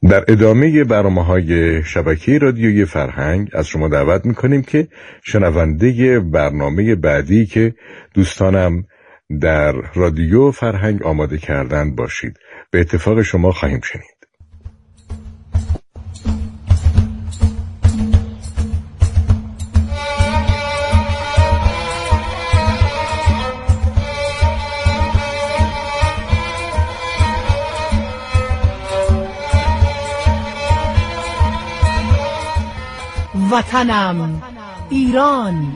در ادامه برنامه‌های شبکه رادیوی فرهنگ از شما دعوت می‌کنیم که شنونده برنامه بعدی که دوستانم در رادیو فرهنگ آماده کردن باشید. به اتفاق شما خواهیم شنید. وطنم ایران،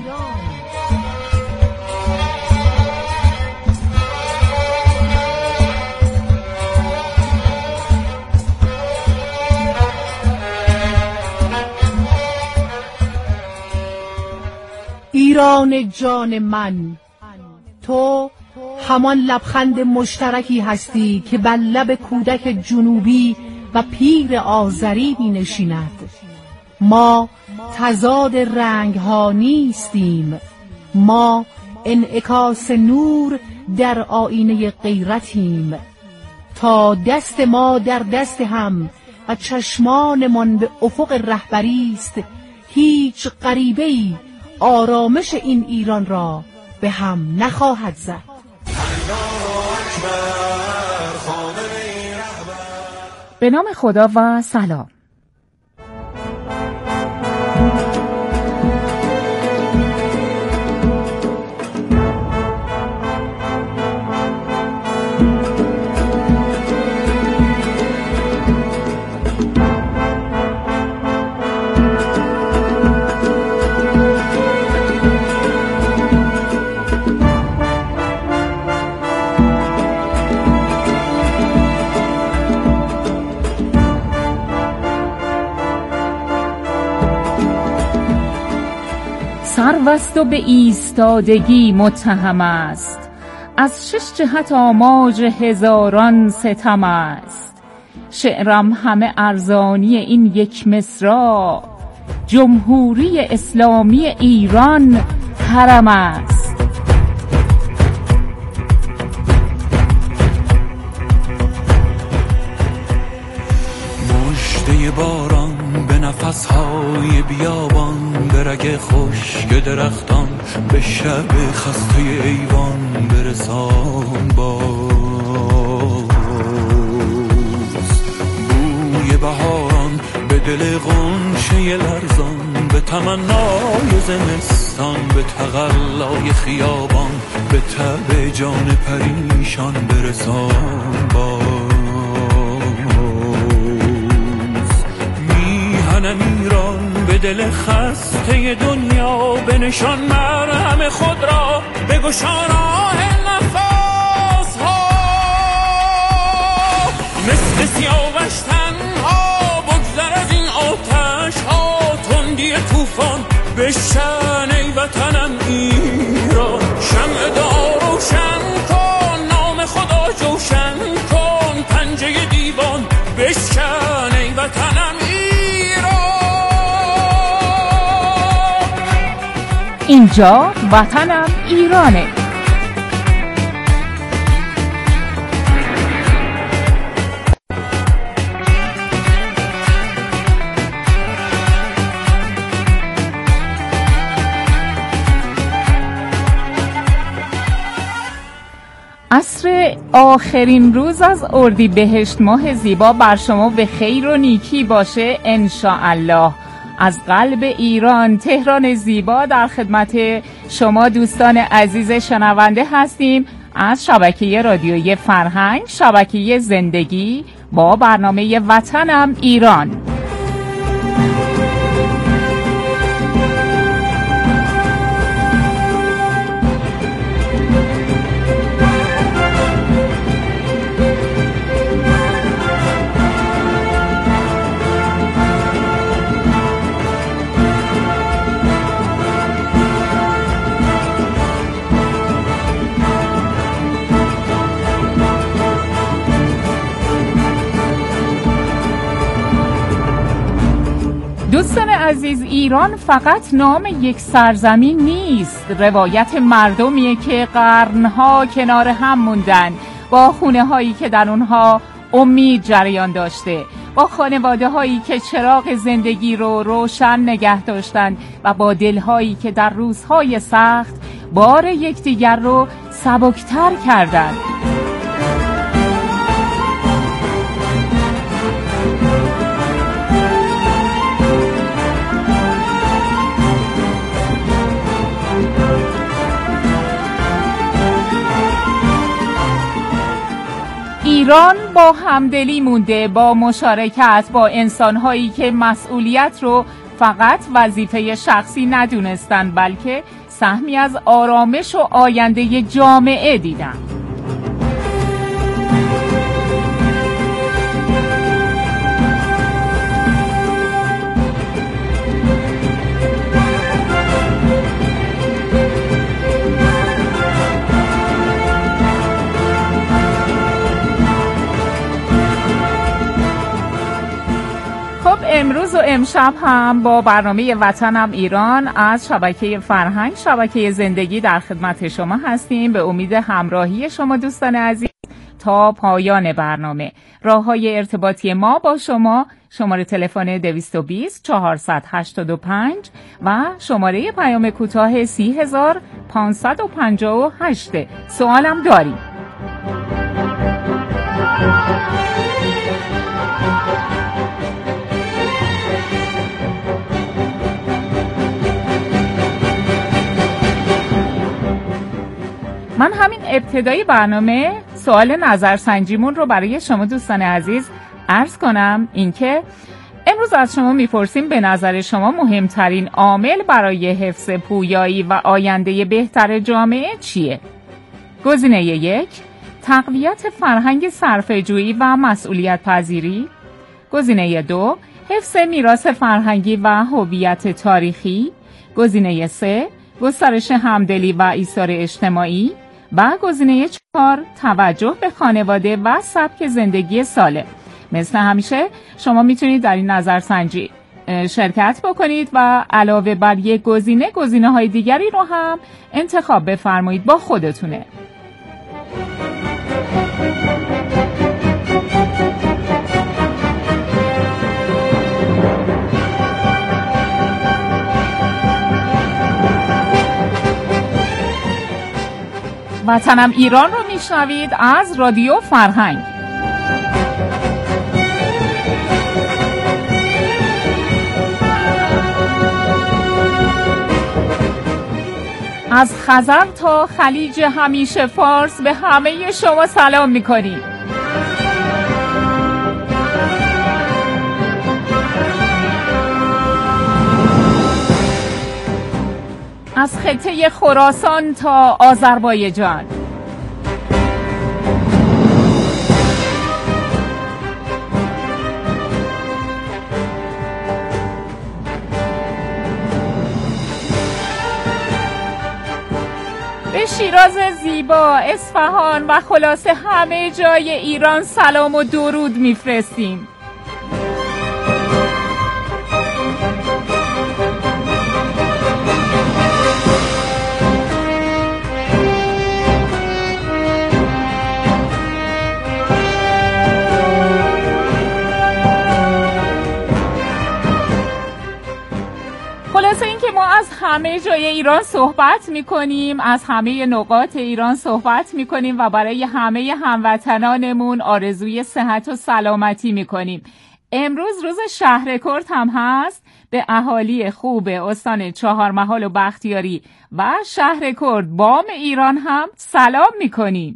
ایران جان من، تو همان لبخند مشترکی هستی که بر لب کودک جنوبی و پیر آذری می نشیند. ما تضاد رنگ ها نیستیم، ما انعکاس نور در آینه غیرتیم. تا دست ما در دست هم و چشمانمان به افق رهبری است، هیچ غریبه‌ای آرامش این ایران را به هم نخواهد زد. به نام خدا و سلام. سروست و به ایستادگی متهم است، از شش جهت آماج هزاران ستم است. شعرم همه ارزانی این یک مصرع، جمهوری اسلامی ایران حرم است. مژده باران به نفسهای بیابان، به رگ خشک درختان، به شب خسته ایوان برسان باز. بوی بهاران به دل غنچه لرزان، به تمنای زمستان، به تقلای خیابان، به تب جان پریشان برسان باز. میهنم ایران به دل خسته دنیا، به نشان مرهم خود را بگشا راه نفس ها. مثل سیاوش تنها بگذر از این آتش ها، تندی طوفان بشکن ای وطنم ایران. شمع دعا روشن کن، نام خدا جوشن کن، پنجه دیوان بشکن ای وطنم ایران. اینجا وطنم ایرانه. عصر آخرین روز از اردیبهشت ماه زیبا بر شما به خیر و نیکی باشه انشاءالله. از قلب ایران، تهران زیبا، در خدمت شما دوستان عزیز شنونده هستیم از شبکه رادیویی فرهنگ، شبکه زندگی، با برنامه وطنم ایران. دوستان عزیز، ایران فقط نام یک سرزمین نیست، روایت مردمیه که قرنها کنار هم موندن، با خونه هایی که در اونها امید جریان داشته، با خانواده هایی که چراغ زندگی رو روشن نگه داشتند و با دل هایی که در روزهای سخت بار یکدیگر رو سبکتر کردند. ایران با همدلی مونده، با مشارکت با انسان‌هایی که مسئولیت رو فقط وظیفه شخصی ندونستن، بلکه سهمی از آرامش و آینده جامعه دیدن. امروز و امشب هم با برنامه وطنم ایران از شبکه فرهنگ، شبکه زندگی در خدمت شما هستیم. به امید همراهی شما دوستان عزیز تا پایان برنامه. راه‌های ارتباطی ما با شما: شماره تلفن 220 485 و شماره پیام کوتاه 30558. سوالم داریم. من همین ابتدای برنامه سوال نظرسنجیمون رو برای شما دوستان عزیز عرض کنم. اینکه امروز از شما میپرسیم به نظر شما مهمترین عامل برای حفظ پویایی و آینده بهتر جامعه چیه؟ گزینه 1 تقویت فرهنگ صرفه‌جویی و مسئولیت پذیری. گزینه 2 حفظ میراث فرهنگی و هویت تاریخی. گزینه 3 گسترش همدلی و ایثار اجتماعی. و گزینه 4 توجه به خانواده و سبک زندگی سالم. مثل همیشه شما میتونید در این نظرسنجی شرکت بکنید و علاوه بر یک گزینه‌های دیگری رو هم انتخاب بفرمایید، با خودتونه. وطنم ایران رو میشنوید از رادیو فرهنگ. از خزر تا خلیج همیشه فارس به همه شما سلام میکنیم. از خطه خراسان تا آذربایجان، به شیراز زیبا، اصفهان و خلاصه همه جای ایران سلام و درود میفرستیم. خلاصه این که ما از همه جای ایران صحبت میکنیم، از همه نقاط ایران صحبت میکنیم و برای همه هموطنانمون آرزوی صحت و سلامتی میکنیم. امروز روز شهرکرد هم هست. به اهالی خوب استان چهارمحال و بختیاری و شهرکرد بام ایران هم سلام میکنیم.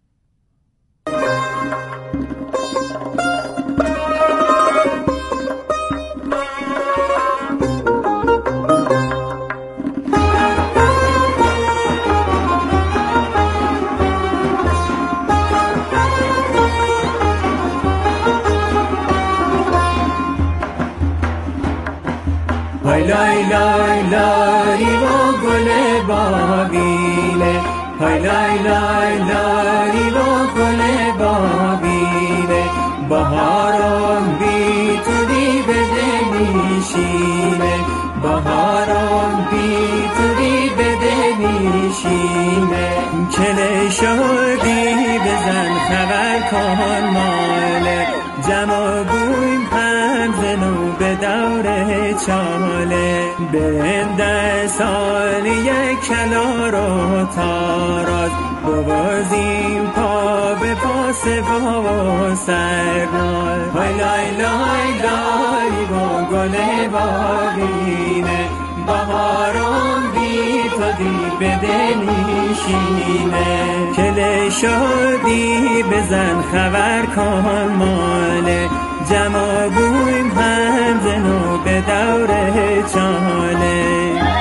های لای لای لای و گل باغینه، های لای لای لای و گل باغینه، بهاران بی تو دی به دل میشینه، بهاران بی تو دی به دل میشینه. چله شدی بزن خبر کن مال به 10 سال یک کلا رو تاراز بوازیم پا به پا سپا و سرنال های لای لای لای با گل باقینه بهارم بی تو دی به دلیشینه کل شادی بزن خبر کن ماله جمع بویم هم زنو به دور چاله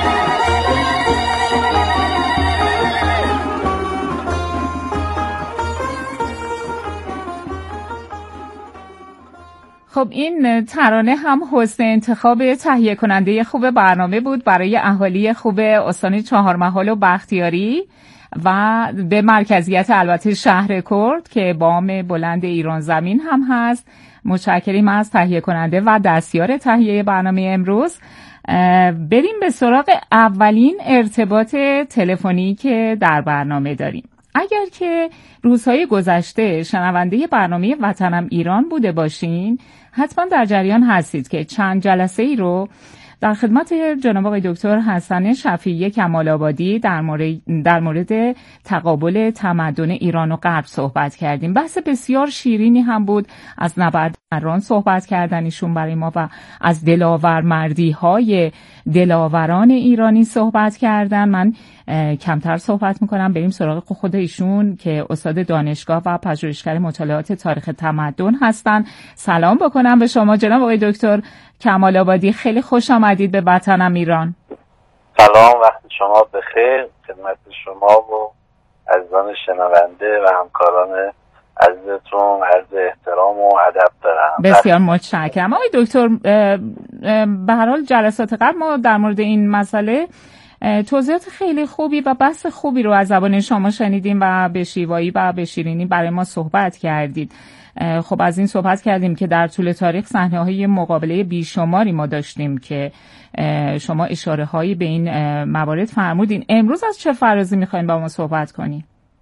خب این ترانه هم حسن انتخاب تهیه کننده خوب برنامه بود برای اهالی خوب استان چهارمحال و بختیاری و به مرکزیت البته شهر کرد که بام بلند ایران زمین هم هست. متشکریم از تهیه کننده و دستیار تهیه برنامه امروز. بریم به سراغ اولین ارتباط تلفنی که در برنامه داریم. اگر که روزهای گذشته شنونده برنامه وطنم ایران بوده باشین، حتما در جریان هستید که چند جلسه ای رو در خدمت جناب آقای دکتر حسن شفیعی کمال آبادی در مورد تقابل تمدن ایران و غرب صحبت کردیم. بحث بسیار شیرینی هم بود. از نبرد ایران صحبت کردن ایشون برای ما و از دلاورمردی های دلاوران ایرانی صحبت کردن. من کمتر صحبت میکنم، بریم سراغ خود ایشون که استاد دانشگاه و پژوهشگر مطالعات تاریخ تمدن هستن. سلام بکنم به شما جناب آقای دکتر کمال آبادی، خیلی خوش آمدید به وطنم ایران. سلام، وقت شما بخیر خدمت شما و عزیزان شنونده و همکاران عزیزتون عرض احترام و ادب دارم. بسیار متشکرم آقای دکتر. به هر حال جلسات قبل ما در مورد این مسئله توضیحات خیلی خوبی و بحث خوبی رو از زبان شما شنیدیم و به شیوایی و به شیرینی برای ما صحبت کردید. خب از این صحبت کردیم که در طول تاریخ صحنه‌های مقابله بیشماری ما داشتیم که شما اشاره‌هایی به این موارد فرمودین. امروز از چه فرازی می‌خواید با ما صحبت کنیم؟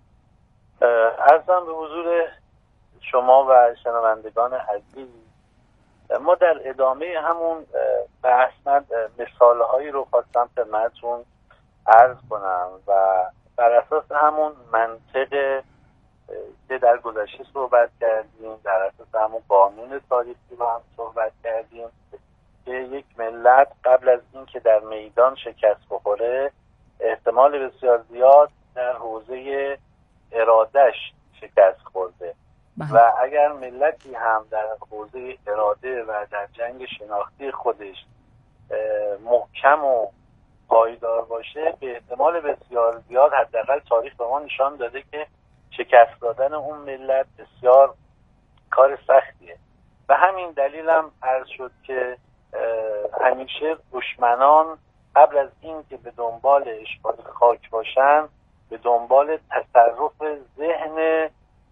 عرضم به حضور شما و شنوندگان عزیز، ما در ادامه همون بحث مثالهایی رو خواستم خدمتتون عرض کنم و بر اساس همون منطق که در گذشته صحبت کردیم، در اساس همون قانون تاریخی رو هم صحبت کردیم که یک ملت قبل از این که در میدان شکست بخوره احتمال بسیار زیاد در حوزه ارادهش شکست خورده و اگر ملتی هم در حوزه اراده و در جنگ شناختی خودش محکم و پایدار باشه به احتمال بسیار زیاد، حداقل تاریخ به ما نشان داده که شکست دادن اون ملت بسیار کار سختیه و همین دلیل هم عرض شد که همیشه دشمنان قبل از این که به دنبال اشغال خاک باشن به دنبال تصرف ذهن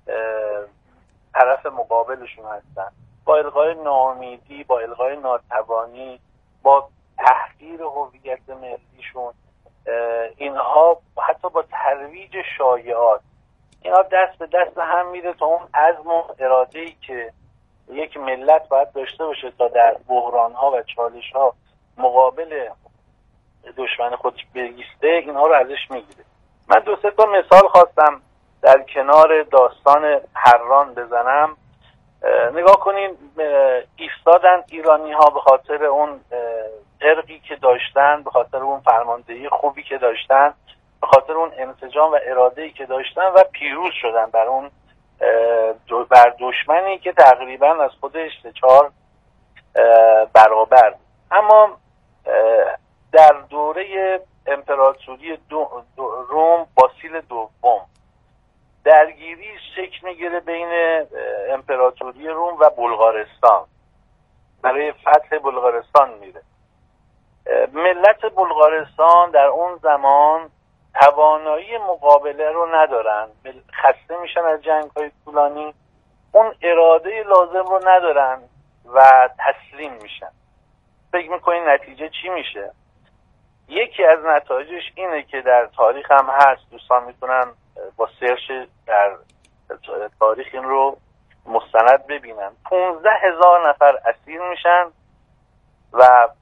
طرف مقابلشون هستن، با الغای ناامیدی، با الغای ناتوانی، با تحقیر هویت ملیشون، اینها حتی با ترویج شایعات، اینا دست به دست هم میره تا اون عزم و اراده‌ای که یک ملت باید داشته باشه تا در بحران‌ها و چالش‌ها مقابل دشمن خودش بایسته، اینها رو ازش میگیره. من 2-3 تا مثال خواستم در کنار داستان حران بزنم. نگاه کنین، ایستادن ایرانی‌ها به خاطر اون ارقی که داشتن، به خاطر اون فرماندهی خوبی که داشتن، به خاطر اون انسجام و اراده‌ای که داشتن و پیروز شدن بر اون بر دشمنی که تقریبا از خودش 4 برابر. اما در دوره امپراتوری روم باسیل دوم درگیری شکل میگیره بین امپراتوری روم و بلغارستان، برای فتح بلغارستان میره. ملت بلغارستان در اون زمان توانایی مقابله رو ندارن، خسته میشن از جنگ‌های طولانی، اون اراده لازم رو ندارن و تسلیم میشن. فکر میکنین نتیجه چی میشه؟ یکی از نتایجش اینه که در تاریخ هم هست، دوستان میتونن با سرچ در تاریخ این رو مستند ببینن. 15,000 نفر اسیر میشن و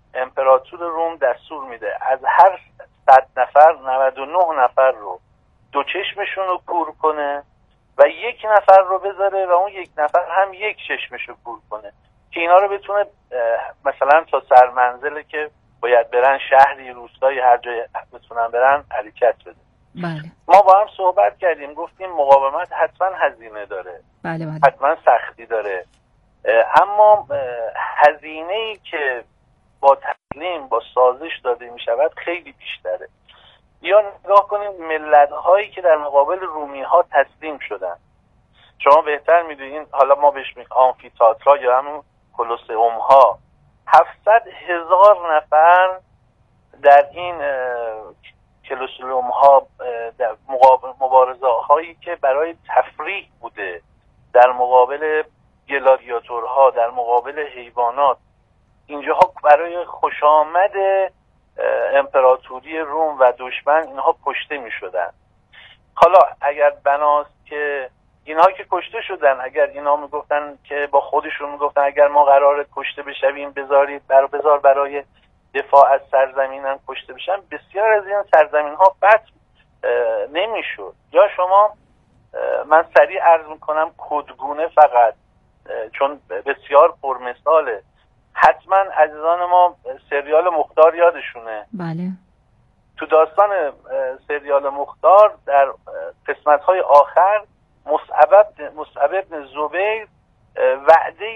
امپراتور روم دستور میده از هر 100 نفر 99 نفر رو دو چشمشون رو کور کنه و یک نفر رو بذاره و اون یک نفر هم یک چشمش رو کور کنه که اینا رو بتونه مثلا تا سرمنزله که باید برن شهری روستایی هر جای بتونن برن حرکت بده. بله. ما با هم صحبت کردیم، گفتیم مقاومت حتما هزینه داره، بله بله. حتما سختی داره، اما هزینه‌ای که با تسلیم با سازش داده می شود خیلی بیشتره. یا نگاه کنیم ملت‌هایی که در مقابل رومی‌ها تسلیم شدن. شما بهتر میدونین، حالا ما بهش میگیم آمفی‌تئاترها یا همون کلوسئوم‌ها، 700,000 نفر در این کلوسئوم‌ها در مبارزه‌هایی که برای تفریح بوده در مقابل گلادیاتورها، در مقابل حیوانات، اینجاها برای خوشامد امپراتوری روم و دشمن اینها کشته می شدن. حالا اگر بناست که اینها که کشته شدن، اگر اینها می گفتن که با خودشون می گفتن اگر ما قراره کشته بشویم بذار برای دفاع از سرزمینم کشته بشن، بسیار از این سرزمین ها فتح نمی شد. یا شما، من سریع عرض می کنم کدگونه فقط چون بسیار پرمثاله، حتما عزیزان ما سریال مختار یادشونه. بله. تو داستان سریال مختار در قسمت‌های آخر مصعب ابن زبیر وعده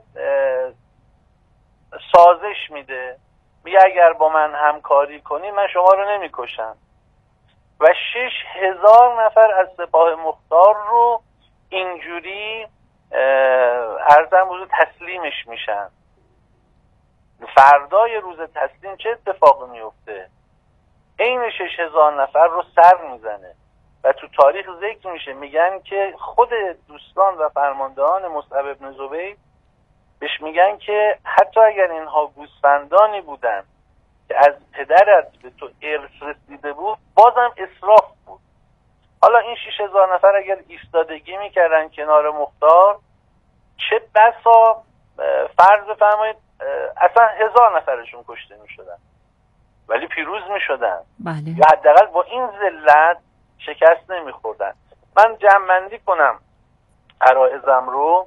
سازش میده، میگه اگر با من همکاری کنی من شما رو نمیکشم و 6,000 نفر از سپاه مختار رو اینجوری عرضم بزرگ تسلیمش میشن. فردای روز تسلیم چه اتفاقی میفته؟ عین 6,000 نفر رو سر میزنه و تو تاریخ ذکر میشه، میگن که خود دوستان و فرماندهان مصعب ابن زبیر بهش میگن که حتی اگر اینها گوسفندانی بودن که از پدرت به تو ارث رسیده بود بازم اسراف بود. حالا این 6,000 نفر اگر ایستادگی میکردن کنار مختار، چه بسا فرض بفرمایید اصلا 1,000 نفرشون کشته میشدن ولی پیروز میشدن. بله. یا حداقل با این ذلت شکست نمیخوردن. من جمع‌بندی کنم عرایزم رو،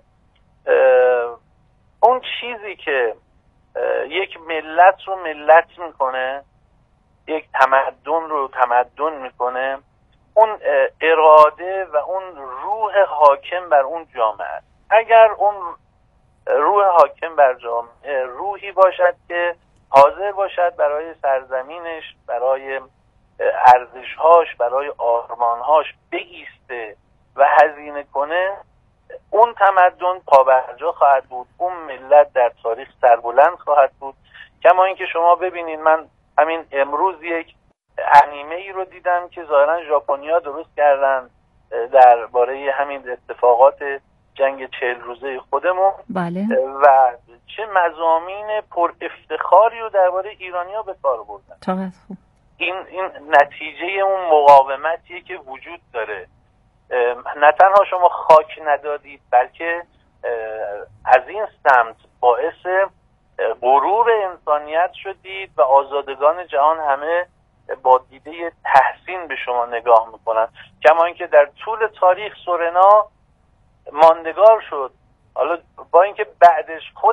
اون چیزی که یک ملت رو ملت میکنه، یک تمدن رو تمدن میکنه، اون اراده و اون روح حاکم بر اون جامعه است. اگر اون روح حاکم بر جامعه روحی باشد که حاضر باشد برای سرزمینش، برای ارزشهاش، برای آرمانهاش بایسته و هزینه کنه، اون تمدن پابرجا خواهد بود، اون ملت در تاریخ سربلند خواهد بود. کما اینکه شما ببینید، من همین امروز یک انیمه ای رو دیدم که ظاهرا ژاپنیا درست کردن درباره همین اتفاقات جنگ 40 روزه خودمون. بله. و چه مضامین پر افتخاری رو درباره ایرانیا به کار بردن. این نتیجه اون مقاومتیه که وجود داره. نه تنها شما خاک ندادید، بلکه از این سمت باعث غرور انسانیت شدید و آزادگان جهان همه با دیده تحسین به شما نگاه میکنن. کما اینکه در طول تاریخ سورنا ماندگار شد، حالا با اینکه بعدش خود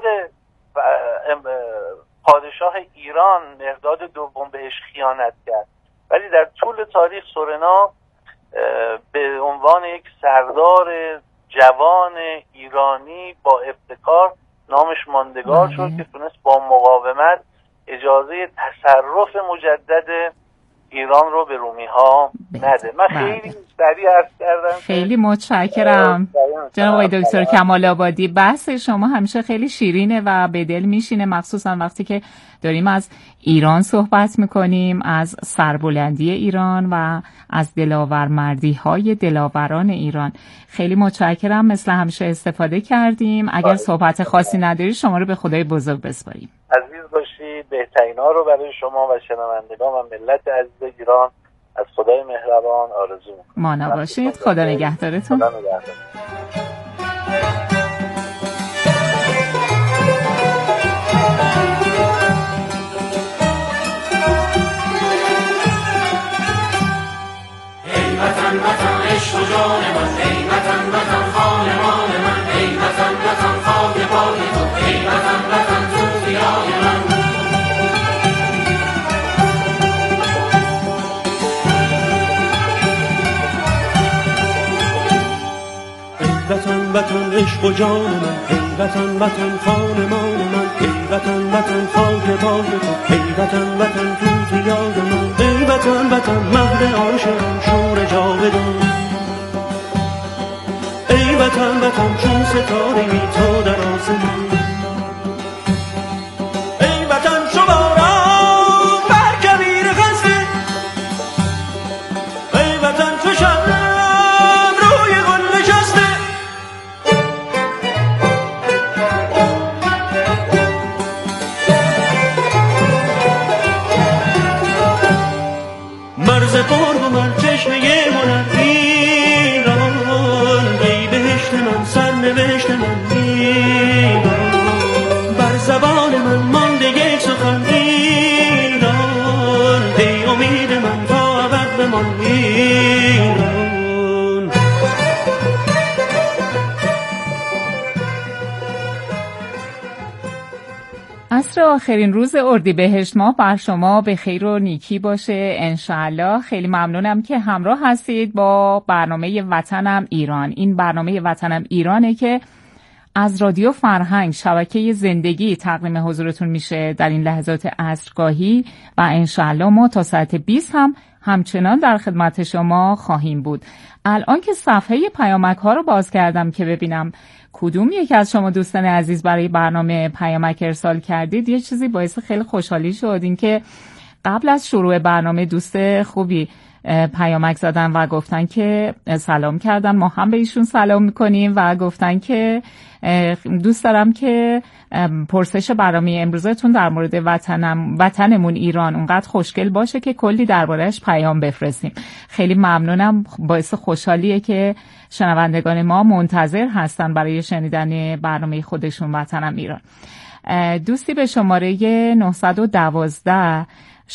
پادشاه ایران مهرداد دوم بهش خیانت کرد، ولی در طول تاریخ سورنا به عنوان یک سردار جوان ایرانی با ابتکار نامش ماندگار شد که تونست با مقاومت اجازه تصرف مجدد ایران رو به رومی ها نده. من خیلی سریع عرض کردم. خیلی متشکرم جناب آقای دکتر کمال آبادی. بحث شما همیشه خیلی شیرینه و به دل میشینه، مخصوصا وقتی که داریم از ایران صحبت میکنیم، از سربلندی ایران و از دلاورمردی های دلاوران ایران. خیلی متشکرم، مثل همیشه استفاده کردیم. اگر صحبت خاصی نداری شما رو به خدای بزرگ بسپاریم. عزیز باشید، بهترینا رو برای شما و شنوندگان و ملت عزیز ایران از خدای مهربان آرزو می‌کنم. مانا باشید. خدا نگهدارتون. خدا نگهدار. جان من ای وطن وطن خانمان من ای وطن وطن خاک پای تو ای وطن وطن توفیای من وطن وطن عشق و جان من ای وطن وطن خانمان من ای وطن وطن خاک پای تو ای وطن وطن توفیای من ای وطن وطن مهد عاشقان شور جاودان ای وطن وطن چون ستاره بی تو در آسمان ای وطن چو باران بر کویر خسته ای وطن چو شبنم روی گل نشسته مرز قرب من چشمه هنر ایران ای بهشت من سرنوشت من ایران بر زبان من مانده یک سخن ایران ای امید من تا ابد بمان ایران عصر آخرین روز اردیبهشت ماه بر شما به خیر و نیکی باشه انشاءالله. خیلی ممنونم که همراه هستید با برنامه وطنم ایران. این برنامه وطنم ایرانه که از رادیو فرهنگ شبکه زندگی تقدیم حضورتون میشه در این لحظات عصرگاهی و انشاءالله ما تا ساعت 20 هم همچنان در خدمت شما خواهیم بود. الان که صفحه پیامک ها رو باز کردم که ببینم کدوم یکی از شما دوستان عزیز برای برنامه پیامک ارسال کردید، یه چیزی باعث خیلی خوشحالی شد. این که قبل از شروع برنامه دوست خوبی پیامک زدن و گفتن که سلام کردن، ما هم به ایشون سلام میکنیم و گفتن که دوست دارم که پرسش برنامه امروزتون در مورد وطنمون ایران اونقدر خوشگل باشه که کلی دربارهش پیام بفرستیم. خیلی ممنونم، باعث خوشحالیه که شنوندگان ما منتظر هستن برای شنیدن برنامه خودشون وطنم ایران. دوستی به شماره 912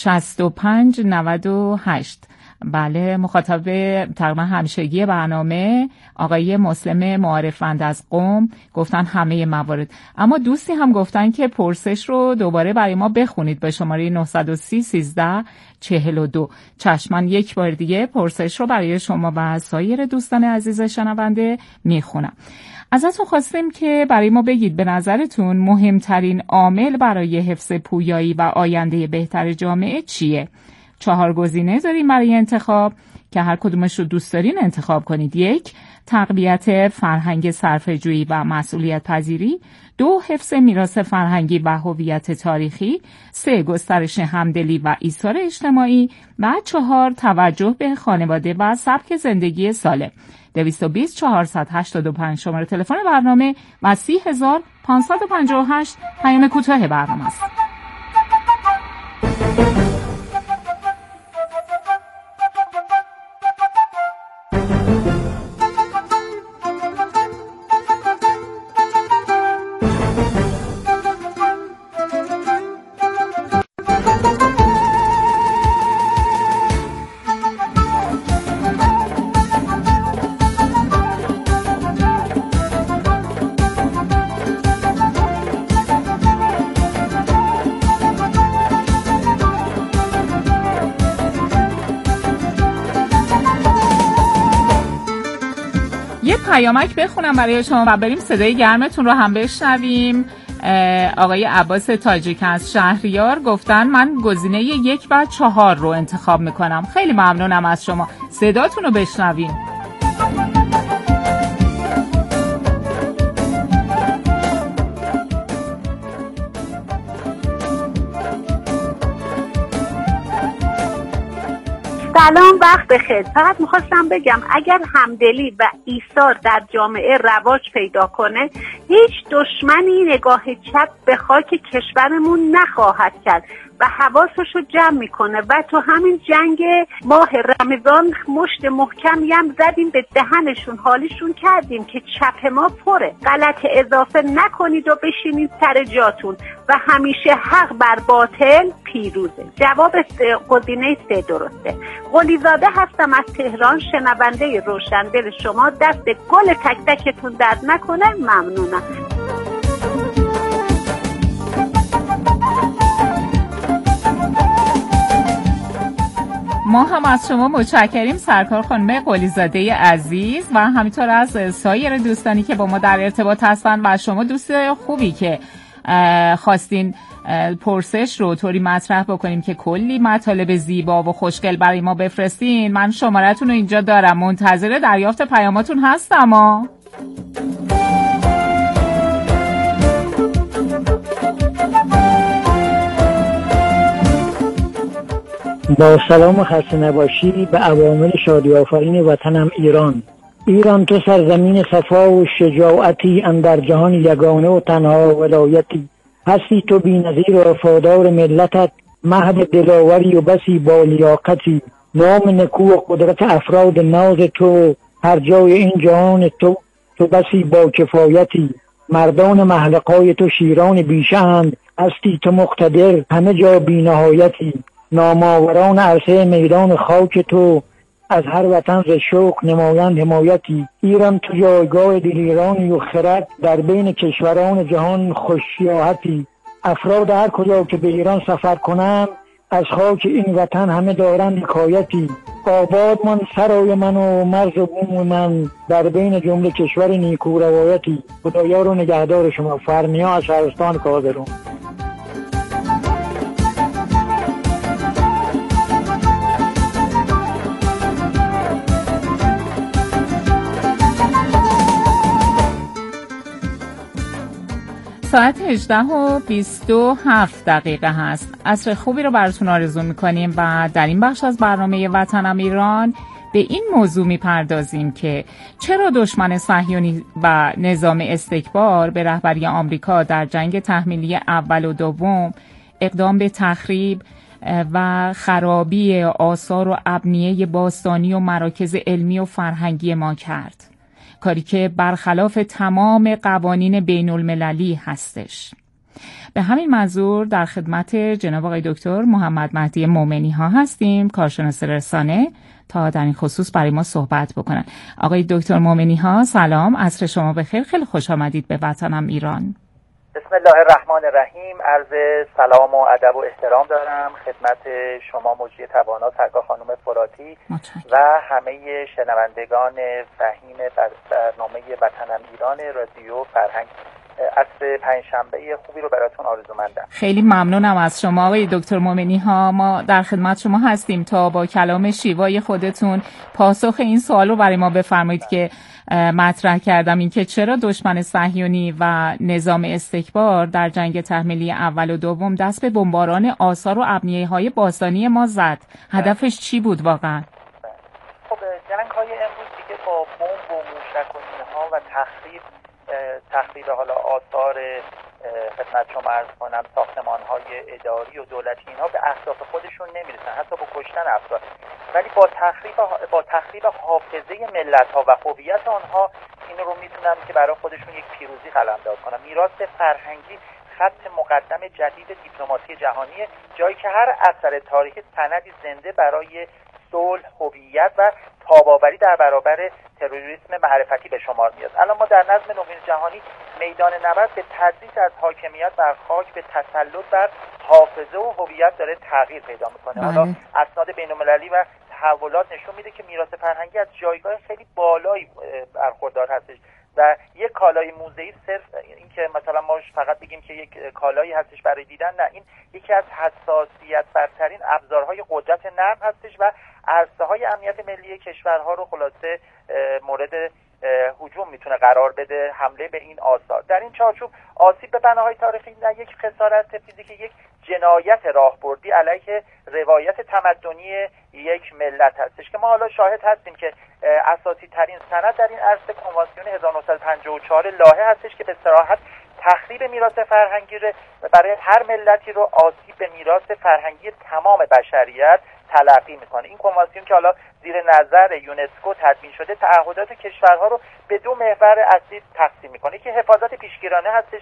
65 98 بله، مخاطب تقریبا همشگی برنامه آقای مسلم معارفند از قم گفتن همه موارد، اما دوستی هم گفتن که پرسش رو دوباره برای ما بخونید به شماره 930 13 42. چشمن یک بار دیگه پرسش رو برای شما و سایر دوستان عزیز شنونده میخونم. ازتون خواستیم که برای ما بگید به نظرتون مهمترین عامل برای حفظ پویایی و آینده بهتر جامعه چیه؟ 4 گزینه داریم برای انتخاب که هر کدومش رو دوست دارین انتخاب کنید. 1. تقویت فرهنگ صرفه‌جویی و مسئولیت پذیری. 2. حفظ میراث فرهنگی و هویت تاریخی. 3. گسترش همدلی و ایثار اجتماعی. و 4. توجه به خانواده و سبک زندگی سالم. 220 485 شماره تلفن برنامه و 30558 پیام کوتاه برنامه است. پیامک بخونم برای شما و بریم صدای گرمتون رو هم بشنویم. آقای عباس تاجیک از شهریار گفتن من گزینه 1 و 4 رو انتخاب میکنم. خیلی ممنونم از شما، صداتون رو بشنویم. سلام، وقت بخیر. فقط میخواستم بگم اگر همدلی و ایثار در جامعه رواج پیدا کنه، هیچ دشمنی نگاه چپ به خاک کشورمون نخواهد کرد و حواسشو جمع میکنه و تو همین جنگ ماه رمضان مشت محکمی هم زدیم به دهنشون، حالیشون کردیم که چپ ما پره، غلط اضافه نکنید و بشینید سر جاتون و همیشه حق بر باطل پیروزه. جواب گزینه 3 درسته. قلیزاده هستم از تهران، شنونده روشندل شما. دست گل تک تکتون درد نکنه. ممنونم. ما هم از شما متشکریم سرکار خانم قلیزاده عزیز و همینطور از سایر دوستانی که با ما در ارتباط هستن و شما دوست خوبی که خواستین پرسش رو طوری مطرح بکنیم که کلی مطالب زیبا و خوشگل برای ما بفرستین. من شماره‌تون رو اینجا دارم، منتظر دریافت پیاماتون هستم. با سلام و خسته نباشی به عوامل شادی آفرین وطنم ایران. ایران تو سرزمین صفا و شجاعتی، اندر جهان یگانه و تنها ولایتی. هستی تو بی‌نظیر و وفادار ملتت، مهد دلاوری و بسی با لیاقتی. نام نکو و قدرت افراد ناز تو، هر جای این جهان تو بسی با کفایتی. مردان محلقای تو شیران بیشه‌اند، هستی تو مقتدر همه جا بی‌نهایتی. نامآوران عرصه میدان خاک تو، از هر وطن ز شوق نمایند حمایتی. ایران تو جایگاه دلیرانی و خرد، در بین کشوران جهان خوشیاحتی. افراد هر کجا که به ایران سفر کنند، از خاک این وطن همه دارند حکایتی. آباد من سرای من و مرز و بوم من، در بین جمله کشور نیکو روایتی. خدایا رو نگهدار شما. فرمیا از شهرستان کادرون. ساعت 18:27 هست. عصر خوبی رو براتون آرزو میکنیم و در این بخش از برنامه وطنم ایران به این موضوع میپردازیم که چرا دشمن صهیونی و نظام استکبار به رهبری آمریکا در جنگ تحمیلی اول و دوم اقدام به تخریب و خرابی آثار و ابنیه باستانی و مراکز علمی و فرهنگی ما کرد، کاری که برخلاف تمام قوانین بین المللی هستش. به همین منظور در خدمت جناب آقای دکتر محمد مهدی مومنی ها هستیم، کارشناس رسانه، تا در این خصوص برای ما صحبت بکنن. آقای دکتر مومنی ها سلام، عصر شما بخیر، خیلی خوش آمدید به وطنم ایران. بسم الله الرحمن الرحیم. عرض سلام و ادب و احترام دارم خدمت شما مجری توانا سرکار خانم فراتی و همه شنوندگان فهیم برنامه وطنم ایران رادیو فرهنگ. عصر پنجشنبه خوبی رو براتون آرزومندم. خیلی ممنونم از شما آقای دکتر مومنی ها. ما در خدمت شما هستیم تا با کلام شیوای خودتون پاسخ این سوال رو برای ما بفرمایید که مطرح کردم، این که چرا دشمن صهیونی و نظام استکبار در جنگ تحمیلی اول و دوم دست به بمباران آثار و ابنیه‌های باستانی ما زد. هدفش چی بود واقعا؟ خب جنگ‌های امروز دیگه با بمب و موشک و اینها و تخریب حالا آثار خدمت شما عرض کنم ساختمان‌های اداری و دولتی، اینها به اهداف خودشون نمیرسن، حتی با کشتن افراد، ولی با تخریب حافظه ملت‌ها و هویت آنها این رو میتونن که برای خودشون یک پیروزی قلمداد کنن. میراث فرهنگی خط مقدم جدید دیپلماسی جهانی، جایی که هر اثر تاریخی سندی زنده برای صلح، هویت و تاب‌آوری در برابر تروریسم معرفتی به شمار میاد. الان ما در نظم نوین جهانی میدان نبرد به تدریج از حاکمیت بر خاک به تسلط بر حافظه و هویت داره تغییر پیدا میکنه. حالا اسناد بین‌المللی و تحولات نشون میده که میراث فرهنگی از جایگاه خیلی بالایی برخوردار هستش و یک کالای موزه‌ای صرف این که مثلا ما فقط بگیم که یک کالایی هستش برای دیدن، نه، این یکی از حساسیت برترین ابزارهای قدرت نرم هستش و عرصه‌های امنیت ملی کشورها رو خلاصه مورد هجوم میتونه قرار بده، حمله به این آثار. در این چارچوب آسیب به بناهای تاریخی نه یک خسارت فیزیکی، یک جنایت راهبردی علیه روایت تمدنی یک ملت هستش که ما حالا شاهد هستیم که اساسی ترین سند در این عرصه کنوانسیون 1954 لاهه هستش که به صراحت تخریب میراث فرهنگی برای هر ملتی رو آسیب به میراث فرهنگی تمام بشریت تلقی میکنه. این کنوانسیون که حالا زیر نظر یونسکو تدوین شده تعهدات کشورها رو به دو محور اصلی تقسیم میکنه که حفاظت پیشگیرانه هستش